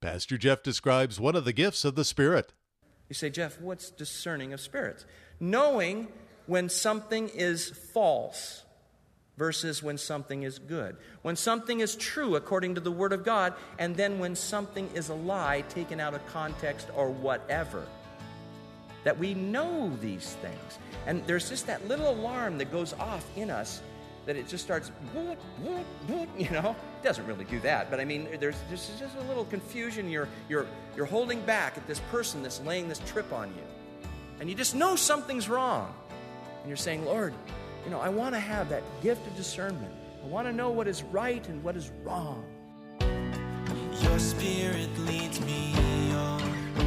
Pastor Jeff describes one of the gifts of the Spirit. You say, Jeff, what's discerning of spirits? Knowing when something is false versus when something is good. When something is true according to the Word of God, and then when something is a lie taken out of context or whatever. That we know these things. And there's just that little alarm that goes off in us that it just starts, you know. It doesn't really do that, but I mean, there's just a little confusion. You're holding back at this person that's laying this trip on you. And you just know something's wrong. And you're saying, Lord, you know, I want to have that gift of discernment. I want to know what is right and what is wrong. Your Spirit leads me on,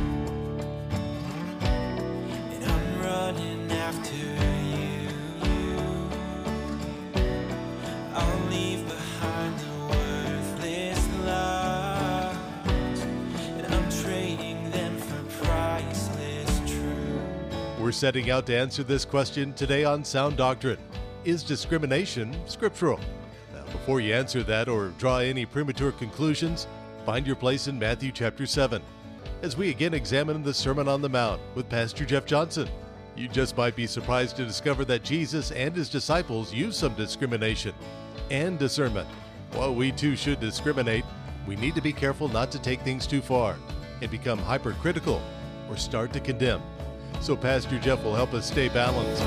and I'm running after you. I'll leave behind the worthless lies, and I'm trading them for priceless truth. We're setting out to answer this question today on Sound Doctrine. Is discrimination scriptural? Now, before you answer that or draw any premature conclusions, find your place in Matthew chapter 7 as we again examine the Sermon on the Mount with Pastor Jeff Johnson. You just might be surprised to discover that Jesus and his disciples use some discrimination and discernment. While we too should discriminate, we need to be careful not to take things too far and become hypercritical or start to condemn. So Pastor Jeff will help us stay balanced.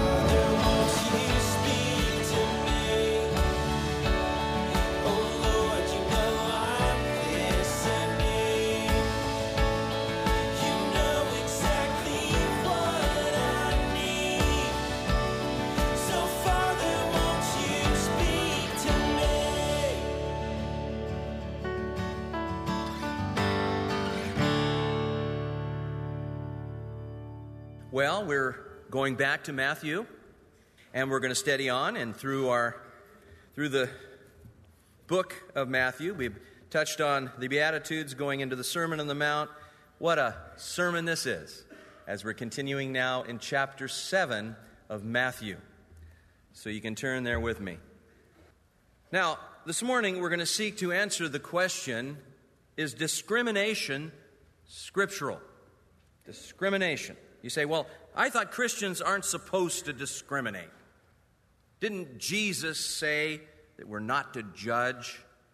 Well, we're going back to Matthew, and we're going to steady on, and through the book of Matthew, we've touched on the Beatitudes, going into the Sermon on the Mount. What a sermon this is, as we're continuing now in chapter 7 of Matthew. So you can turn there with me. Now, this morning we're going to seek to answer the question, is discrimination scriptural? Discrimination. You say, well, I thought Christians aren't supposed to discriminate. Didn't Jesus say that we're not to judge?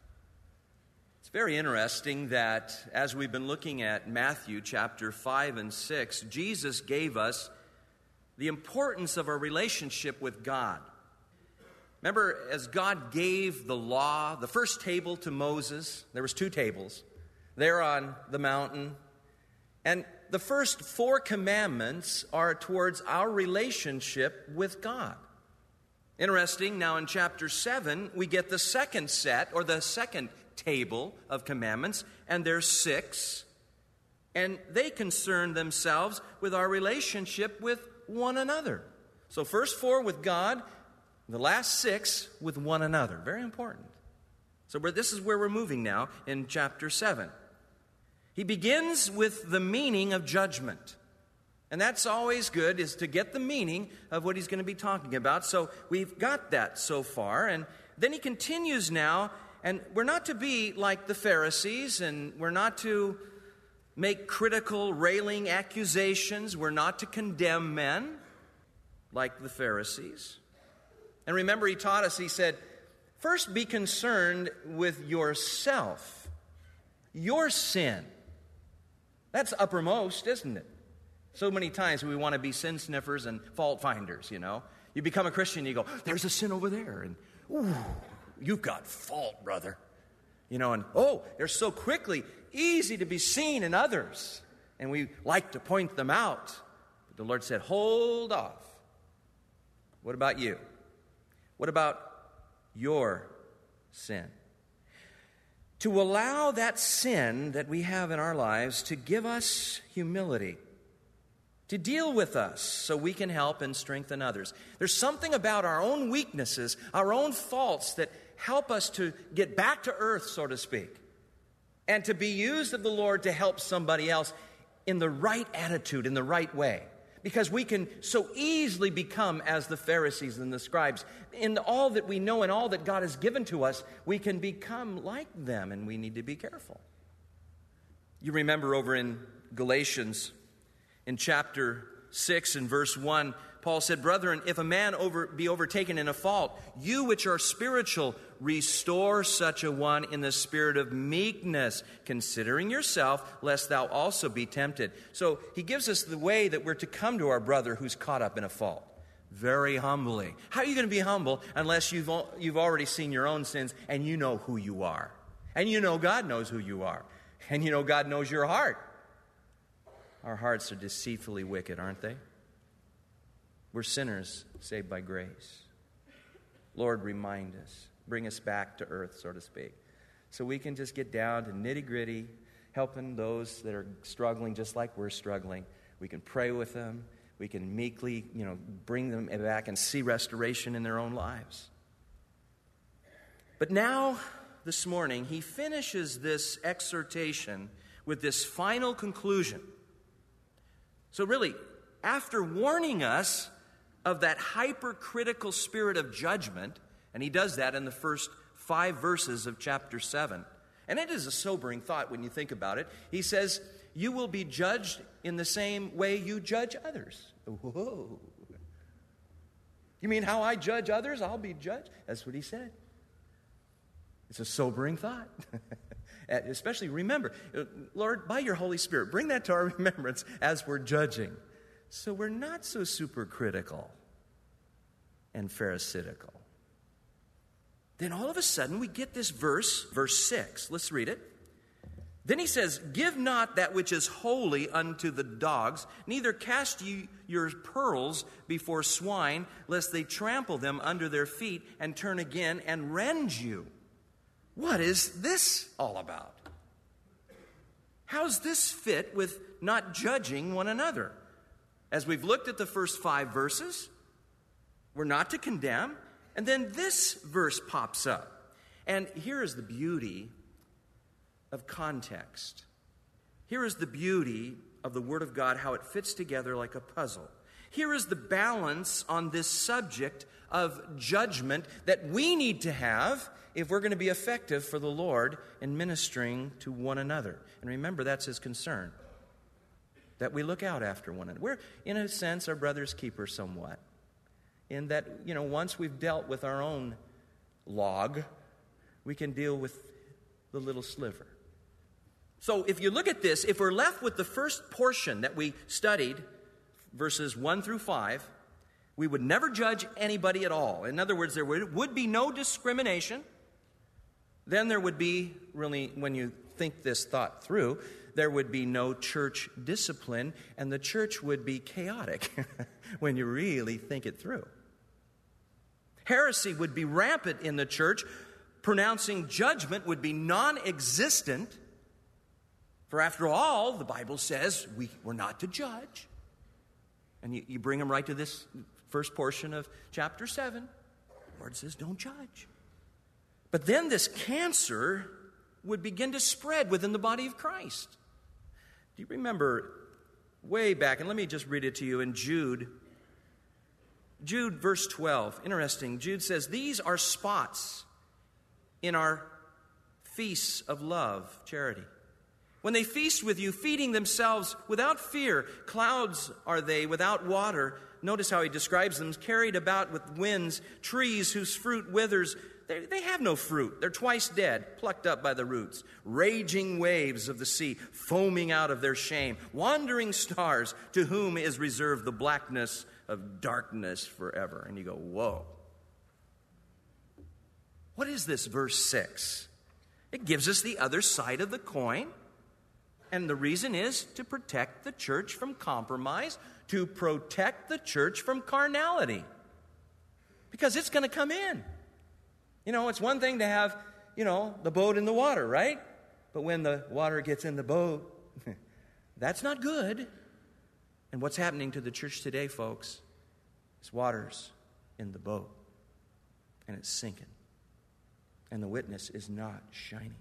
It's very interesting that as we've been looking at Matthew chapter 5 and 6, Jesus gave us the importance of our relationship with God. Remember, as God gave the law, the first table to Moses, there was 2 tables, there on the mountain, and the first 4 commandments are towards our relationship with God. Interesting, now in chapter 7, we get the second set, or the second table of commandments, and there's 6. And they concern themselves with our relationship with one another. So first 4 with God, the last 6 with one another. Very important. So this is where we're moving now in chapter 7. He begins with the meaning of judgment. And that's always good, is to get the meaning of what he's going to be talking about. So we've got that so far. And then he continues now, and we're not to be like the Pharisees, and we're not to make critical, railing accusations. We're not to condemn men like the Pharisees. And remember, he taught us, he said, first be concerned with yourself, your sin. That's uppermost, isn't it? So many times we want to be sin sniffers and fault finders, you know. You become a Christian, you go, there's a sin over there, and ooh, you've got fault, brother. You know, and oh, they're so quickly easy to be seen in others, and we like to point them out. But the Lord said, hold off. What about you? What about your sin? To allow that sin that we have in our lives to give us humility, to deal with us so we can help and strengthen others. There's something about our own weaknesses, our own faults that help us to get back to earth, so to speak, and to be used of the Lord to help somebody else in the right attitude, in the right way. Because we can so easily become as the Pharisees and the scribes. In all that we know and all that God has given to us, we can become like them, and we need to be careful. You remember over in Galatians, in chapter 6 and verse 1, Paul said, "Brethren, if a man be overtaken in a fault, you which are spiritual, restore such a one in the spirit of meekness, considering yourself, lest thou also be tempted." So he gives us the way that we're to come to our brother who's caught up in a fault. Very humbly. How are you going to be humble unless you've already seen your own sins and you know who you are? And you know God knows who you are. And you know God knows your heart. Our hearts are deceitfully wicked, aren't they? We're sinners saved by grace. Lord, remind us. Bring us back to earth, so to speak. So we can just get down to nitty-gritty, helping those that are struggling just like we're struggling. We can pray with them. We can meekly, bring them back and see restoration in their own lives. But now, this morning, he finishes this exhortation with this final conclusion. So really, after warning us of that hypercritical spirit of judgment, and he does that in the first 5 verses of chapter 7. And it is a sobering thought when you think about it. He says, you will be judged in the same way you judge others. Whoa. You mean how I judge others, I'll be judged? That's what he said. It's a sobering thought. Especially remember, Lord, by your Holy Spirit, bring that to our remembrance as we're judging. So we're not so super critical and pharisaical. Then all of a sudden we get this verse 6. Let's read it. Then he says, "Give not that which is holy unto the dogs, neither cast ye your pearls before swine, lest they trample them under their feet and turn again and rend you." What is this all about? How's this fit with not judging one another? As we've looked at the first 5 verses, we're not to condemn. And then this verse pops up. And here is the beauty of context. Here is the beauty of the Word of God, how it fits together like a puzzle. Here is the balance on this subject of judgment that we need to have if we're going to be effective for the Lord in ministering to one another. And remember, that's his concern, that we look out after one another. We're, in a sense, our brother's keeper somewhat. In that, once we've dealt with our own log, we can deal with the little sliver. So if you look at this, if we're left with the first portion that we studied, verses 1 through 5, we would never judge anybody at all. In other words, there would be no discrimination. Then there would be, really, when you think this thought through, there would be no church discipline, and the church would be chaotic when you really think it through. Heresy would be rampant in the church. Pronouncing judgment would be non-existent. For after all, the Bible says we're not to judge. And you bring them right to this first portion of chapter 7. The Lord says, don't judge. But then this cancer would begin to spread within the body of Christ. Do you remember way back, and let me just read it to you in Jude, verse 12. Interesting. Jude says, "These are spots in our feasts of love, charity. When they feast with you, feeding themselves without fear, clouds are they without water." Notice how he describes them, carried about with winds, trees whose fruit withers. They have no fruit. They're twice dead, plucked up by the roots. Raging waves of the sea, foaming out of their shame. Wandering stars, to whom is reserved the blackness of darkness forever. And you go, whoa. What is this, verse 6? It gives us the other side of the coin. And the reason is to protect the church from compromise, to protect the church from carnality. Because it's going to come in. It's one thing to have, the boat in the water, right? But when the water gets in the boat, that's not good. And what's happening to the church today, folks, is water's in the boat. And it's sinking. And the witness is not shining.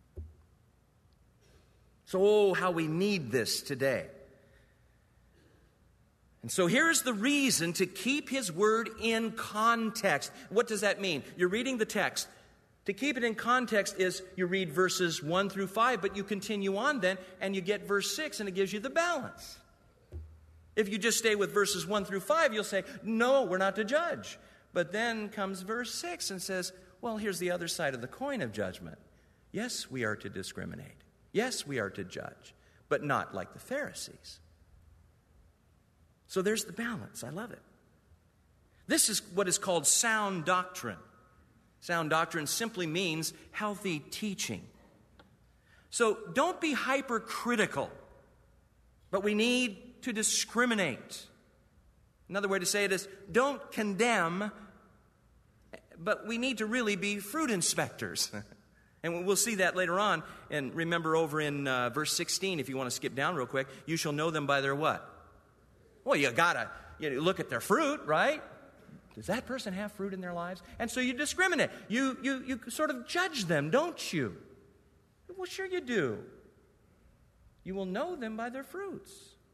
So, how we need this today. And so here's the reason to keep his word in context. What does that mean? You're reading the text. To keep it in context is you read verses 1 through 5, but you continue on then, and you get verse 6, and it gives you the balance. If you just stay with verses 1 through 5, you'll say, no, we're not to judge. But then comes verse 6 and says, well, here's the other side of the coin of judgment. Yes, we are to discriminate. Yes, we are to judge, but not like the Pharisees. So there's the balance. I love it. This is what is called sound doctrine. Sound doctrine simply means healthy teaching. So don't be hypercritical, but we need to discriminate. Another way to say it is, don't condemn, but we need to really be fruit inspectors. And we'll see that later on. And remember over in verse 16, if you want to skip down real quick, you shall know them by their what? Well, you gotta look at their fruit, right? Does that person have fruit in their lives? And so you discriminate. You sort of judge them, don't you? Well, sure you do. You will know them by their fruits.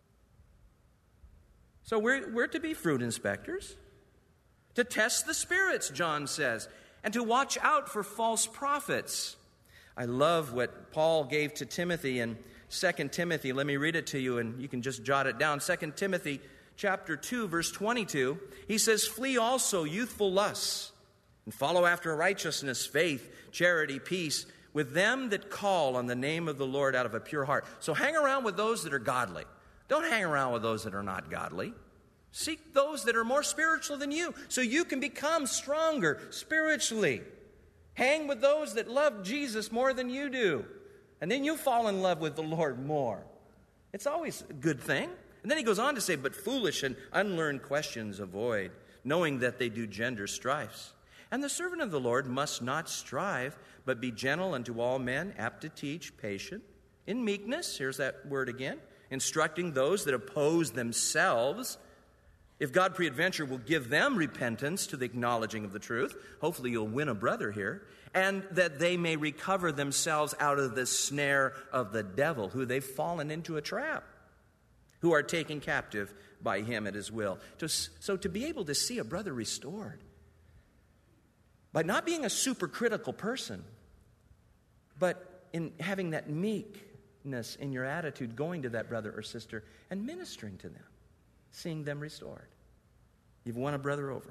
So we're to be fruit inspectors, to test the spirits, John says, and to watch out for false prophets. I love what Paul gave to Timothy in 2 Timothy. Let me read it to you, and you can just jot it down. 2 Timothy chapter 2, verse 22. He says, flee also youthful lusts, and follow after righteousness, faith, charity, peace, with them that call on the name of the Lord out of a pure heart. So hang around with those that are godly. Don't hang around with those that are not godly. Seek those that are more spiritual than you, so you can become stronger spiritually. Hang with those that love Jesus more than you do, and then you'll fall in love with the Lord more. It's always a good thing. And then he goes on to say, but foolish and unlearned questions avoid, knowing that they do gender strifes. And the servant of the Lord must not strive, but be gentle unto all men, apt to teach, patient, in meekness, here's that word again, instructing those that oppose themselves. If God peradventure will give them repentance to the acknowledging of the truth, hopefully you'll win a brother here, and that they may recover themselves out of the snare of the devil, who they've fallen into a trap, who are taken captive by him at his will. So to be able to see a brother restored, by not being a supercritical person, but in having that meekness in your attitude, going to that brother or sister and ministering to them, seeing them restored. You've won a brother over.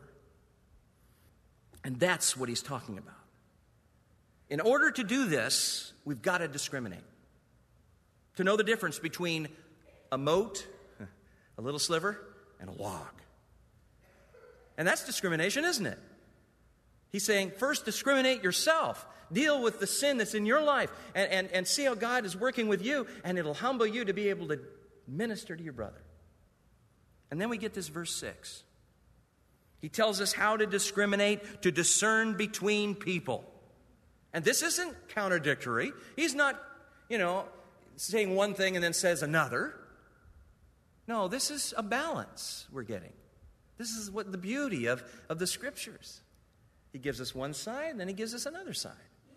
And that's what he's talking about. In order to do this, we've got to discriminate. To know the difference between a mote, a little sliver, and a log. And that's discrimination, isn't it? He's saying, first discriminate yourself. Deal with the sin that's in your life and see how God is working with you, and it'll humble you to be able to minister to your brother. And then we get this verse 6. He tells us how to discriminate, to discern between people. And this isn't contradictory. He's not, saying one thing and then says another. No, this is a balance we're getting. This is what the beauty of the Scriptures. He gives us one side, and then he gives us another side.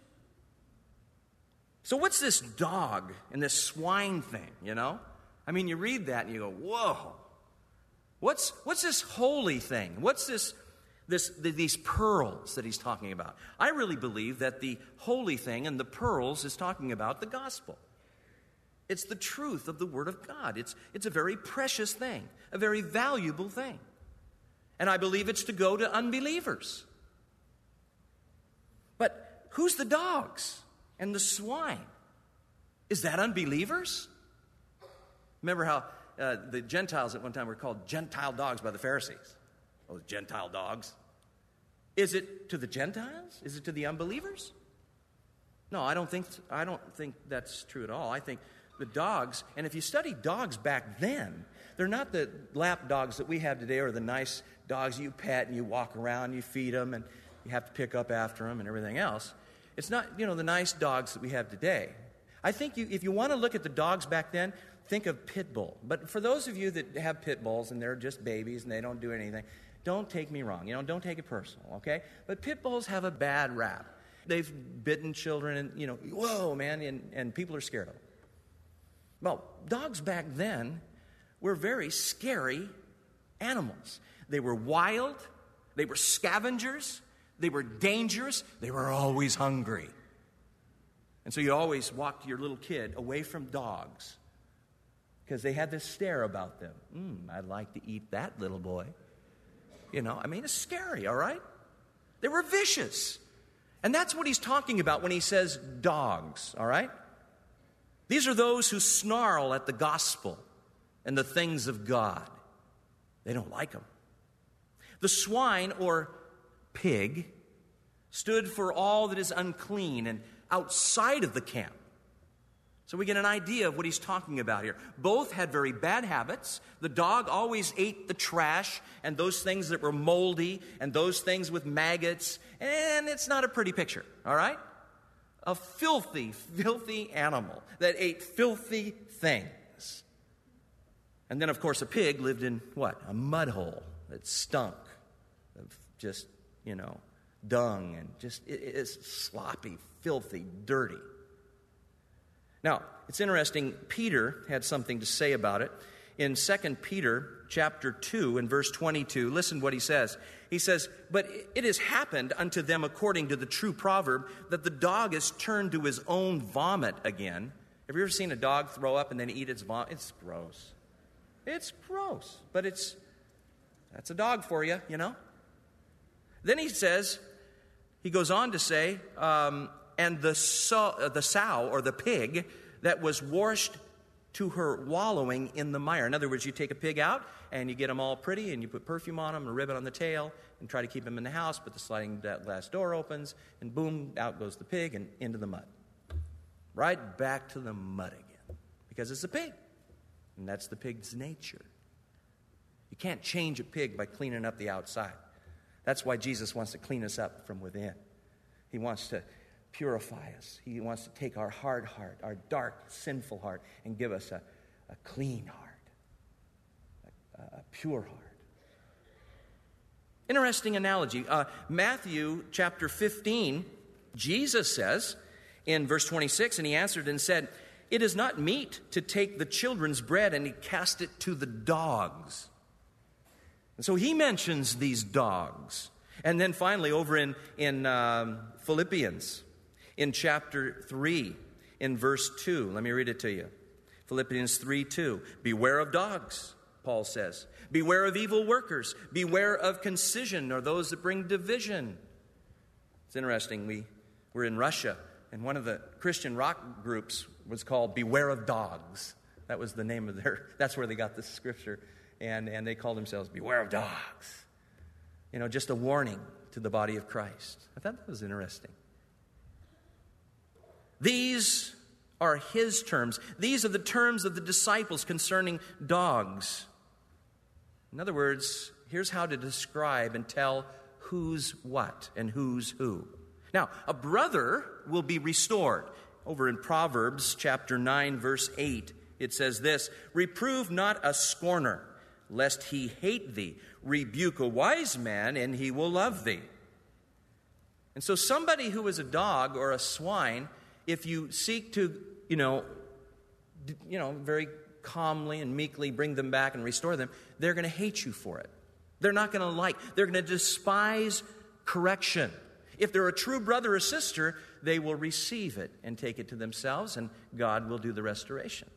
So what's this dog and this swine thing, I mean, you read that and you go, whoa. What's this holy thing? What's these pearls that he's talking about? I really believe that the holy thing and the pearls is talking about the gospel. It's the truth of the Word of God. It's a very precious thing, a very valuable thing. And I believe it's to go to unbelievers. But who's the dogs and the swine? Is that unbelievers? Remember how the Gentiles at one time were called Gentile dogs by the Pharisees? Those Gentile dogs. Is it to the Gentiles? Is it to the unbelievers? No, I don't think that's true at all. I think the dogs, and if you study dogs back then, they're not the lap dogs that we have today or the nice dogs you pet and you walk around, you feed them, and you have to pick up after them and everything else. It's not, the nice dogs that we have today. I think if you want to look at the dogs back then, think of pit bull. But for those of you that have pit bulls and they're just babies and they don't do anything, don't take me wrong. Don't take it personal, okay? But pit bulls have a bad rap. They've bitten children and, whoa, man, and people are scared of them. Well, dogs back then were very scary animals. They were wild. They were scavengers. They were dangerous. They were always hungry. And so you always walk your little kid away from dogs because they had this stare about them. I'd like to eat that little boy. It's scary, all right? They were vicious. And that's what he's talking about when he says dogs, all right? These are those who snarl at the gospel and the things of God. They don't like them. The swine, or pig, stood for all that is unclean and outside of the camp. So we get an idea of what he's talking about here. Both had very bad habits. The dog always ate the trash and those things that were moldy and those things with maggots. And it's not a pretty picture, all right? A filthy, filthy animal that ate filthy things. And then, of course, a pig lived in what? A mud hole that stunk of just, dung and just it's sloppy, filthy, dirty. Now, it's interesting, Peter had something to say about it. In 2 Peter chapter 2 and verse 22, listen what he says. He says, "But it has happened unto them according to the true proverb, that the dog is turned to his own vomit again." Have you ever seen a dog throw up and then eat its vomit? It's gross. It's gross, but that's a dog for you, Then he goes on to say, and the sow or the pig that was washed to her wallowing in the mire. In other words, you take a pig out and you get them all pretty and you put perfume on them and a ribbon on the tail and try to keep them in the house, but the sliding glass door opens and boom, out goes the pig and into the mud. Right back to the mud again because it's a pig and that's the pig's nature. You can't change a pig by cleaning up the outside. That's why Jesus wants to clean us up from within. He wants to purify us. He wants to take our hard heart, our dark, sinful heart, and give us a clean heart, a pure heart. Interesting analogy. Matthew chapter 15, Jesus says in verse 26, "And he answered and said, It is not meet to take the children's bread and to cast it to the dogs." And so he mentions these dogs. And then finally over in Philippians, in chapter 3, in verse 2. Let me read it to you. Philippians 3:2. "Beware of dogs," Paul says. "Beware of evil workers. Beware of concision," or those that bring division. It's interesting. We were in Russia, and one of the Christian rock groups was called Beware of Dogs. That was the name of that's where they got this scripture. And they called themselves Beware of Dogs. Just a warning to the body of Christ. I thought that was interesting. These are his terms. These are the terms of the disciples concerning dogs. In other words, here's how to describe and tell who's what and who's who. Now, a brother will be restored. Over in Proverbs chapter 9, verse 8, it says this, "Reprove not a scorner, lest he hate thee. Rebuke a wise man, and he will love thee." And so somebody who is a dog or a swine, if you seek to, very calmly and meekly bring them back and restore them, they're going to hate you for it. They're not going to they're going to despise correction. If they're a true brother or sister, they will receive it and take it to themselves, and God will do the restoration.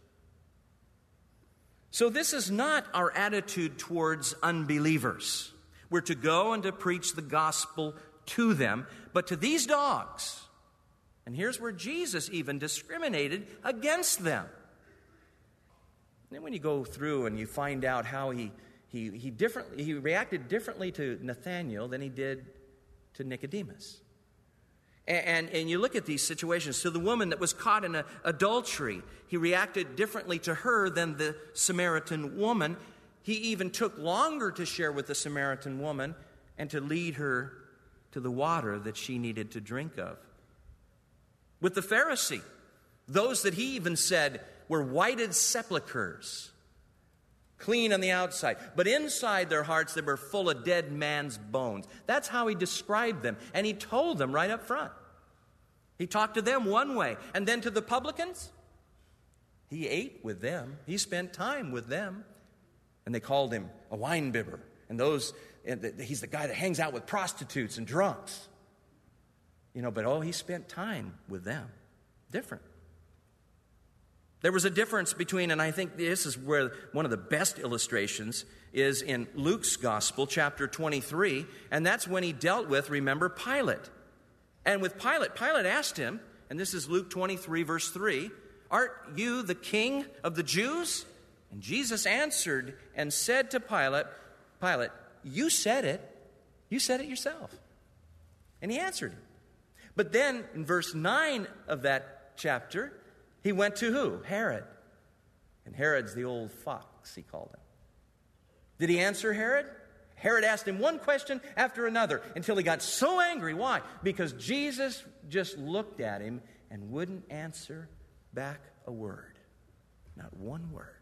So this is not our attitude towards unbelievers. We're to go and to preach the gospel to them, but to these dogs. And here's where Jesus even discriminated against them. And then when you go through and you find out how he reacted differently to Nathanael than he did to Nicodemus. And you look at these situations. To the woman that was caught in adultery, he reacted differently to her than the Samaritan woman. He even took longer to share with the Samaritan woman and to lead her to the water that she needed to drink of. With the Pharisee, those that he even said were whited sepulchres, clean on the outside, but inside their hearts they were full of dead man's bones. That's how he described them, and he told them right up front. He talked to them one way, and then to the publicans, he ate with them. He spent time with them, and they called him a winebibber. And those he's the guy that hangs out with prostitutes and drunks. But he spent time with them. Different. There was a difference between, and I think this is where one of the best illustrations is in Luke's Gospel, chapter 23, and that's when he dealt with, remember, Pilate. And with Pilate asked him, and this is Luke 23, verse 3, "Art you the king of the Jews?" And Jesus answered and said to Pilate, "You said it. You said it yourself." And he answered him. But then in verse 9 of that chapter, he went to who? Herod. And Herod's the old fox, he called him. Did he answer Herod? Herod asked him one question after another until he got so angry. Why? Because Jesus just looked at him and wouldn't answer back a word. Not one word.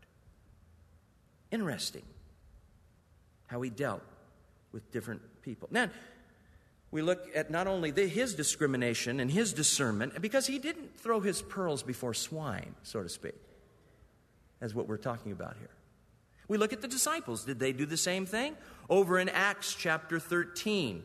Interesting how he dealt with different people. Now, we look at not only his discrimination and his discernment, because he didn't throw his pearls before swine, so to speak, as what we're talking about here. We look at the disciples. Did they do the same thing? Over in Acts chapter 13,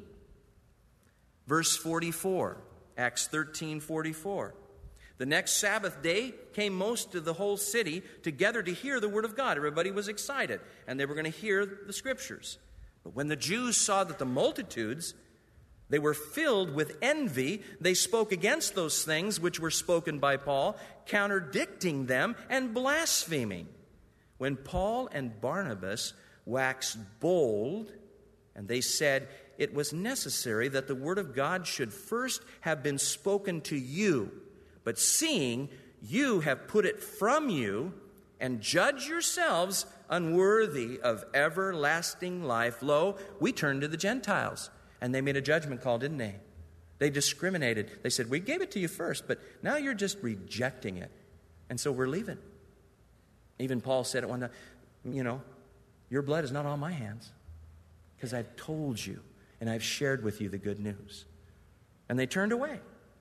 verse 44. Acts 13:44. The next Sabbath day came most of the whole city together to hear the word of God. Everybody was excited, and they were going to hear the scriptures. But when the Jews saw that the multitudes, they were filled with envy, they spoke against those things which were spoken by Paul, contradicting them and blaspheming. When Paul and Barnabas waxed bold, and they said, "It was necessary that the word of God should first have been spoken to you, but seeing you have put it from you, and judge yourselves unworthy of everlasting life, lo, we turned to the Gentiles." And they made a judgment call, didn't they? They discriminated. They said, "We gave it to you first, but now you're just rejecting it. And so we're leaving." Even Paul said at one time, "Your blood is not on my hands, because I've told you and I've shared with you the good news." And they turned away.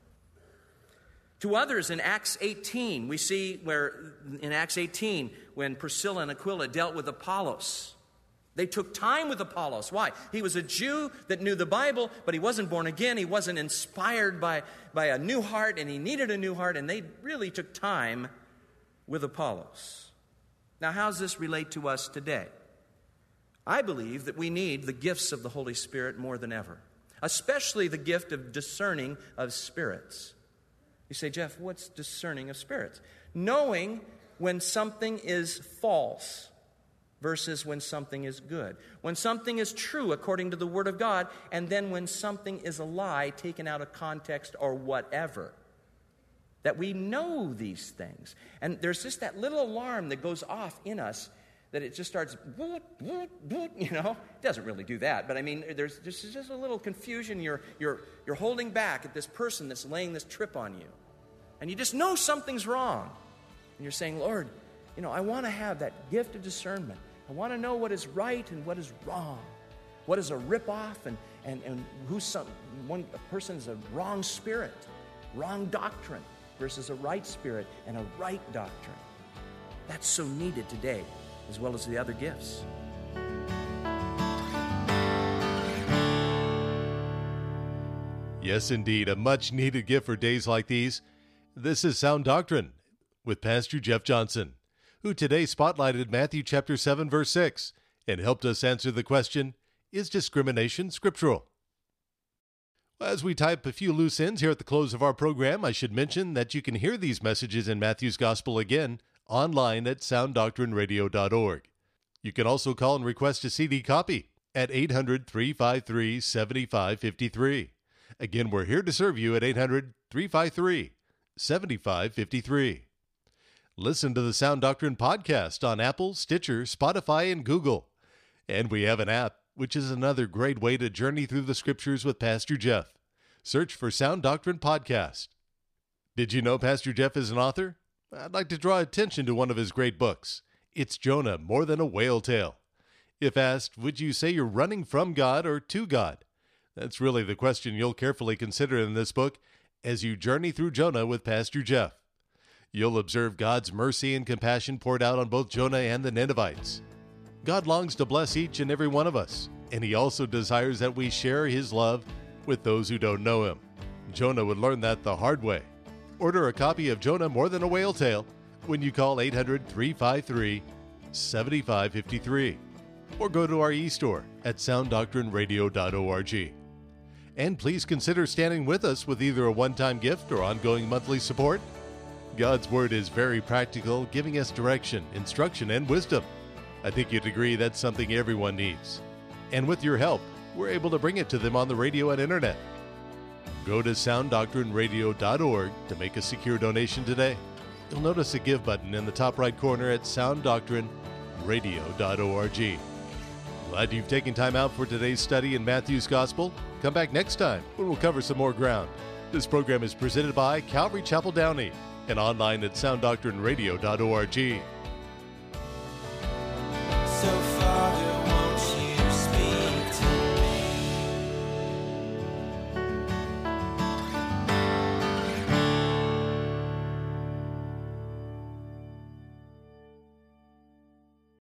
To others in Acts 18, we see where in Acts 18, when Priscilla and Aquila dealt with Apollos, they took time with Apollos. Why? He was a Jew that knew the Bible, but he wasn't born again. He wasn't inspired by a new heart, and he needed a new heart, and they really took time with Apollos. Now, how does this relate to us today? I believe that we need the gifts of the Holy Spirit more than ever, especially the gift of discerning of spirits. You say, "Jeff, what's discerning of spirits?" Knowing when something is false versus when something is good. When something is true according to the Word of God, and then when something is a lie taken out of context or whatever. That we know these things. And there's just that little alarm that goes off in us that it just starts, It doesn't really do that, but I mean, there's just a little confusion. You're holding back at this person that's laying this trip on you. And you just know something's wrong. And you're saying, "Lord, I want to have that gift of discernment. I want to know what is right and what is wrong. What is a ripoff and one person is a wrong spirit, wrong doctrine versus a right spirit and a right doctrine." That's so needed today, as well as the other gifts. Yes, indeed, a much-needed gift for days like these. This is Sound Doctrine with Pastor Jeff Johnson, who today spotlighted Matthew chapter 7, verse 6, and helped us answer the question, is discrimination scriptural? As we tie up a few loose ends here at the close of our program, I should mention that you can hear these messages in Matthew's Gospel again online at sounddoctrineradio.org. You can also call and request a CD copy at 800-353-7553. Again, we're here to serve you at 800-353-7553. Listen to the Sound Doctrine podcast on Apple, Stitcher, Spotify, and Google. And we have an app, which is another great way to journey through the Scriptures with Pastor Jeff. Search for Sound Doctrine Podcast. Did you know Pastor Jeff is an author? I'd like to draw attention to one of his great books. It's Jonah, More Than a Whale Tale. If asked, would you say you're running from God or to God? That's really the question you'll carefully consider in this book as you journey through Jonah with Pastor Jeff. You'll observe God's mercy and compassion poured out on both Jonah and the Ninevites. God longs to bless each and every one of us, and he also desires that we share his love with those who don't know him. Jonah would learn that the hard way. Order a copy of Jonah More Than a Whale Tale when you call 800-353-7553 or go to our e-store at sounddoctrineradio.org. And please consider standing with us with either a one-time gift or ongoing monthly support. God's Word is very practical, giving us direction, instruction, and wisdom. I think you'd agree that's something everyone needs. And with your help, we're able to bring it to them on the radio and internet. Go to sounddoctrineradio.org to make a secure donation today. You'll notice a Give button in the top right corner at sounddoctrineradio.org. Glad you've taken time out for today's study in Matthew's Gospel. Come back next time when we'll cover some more ground. This program is presented by Calvary Chapel Downey and online at sounddoctrineradio.org. So far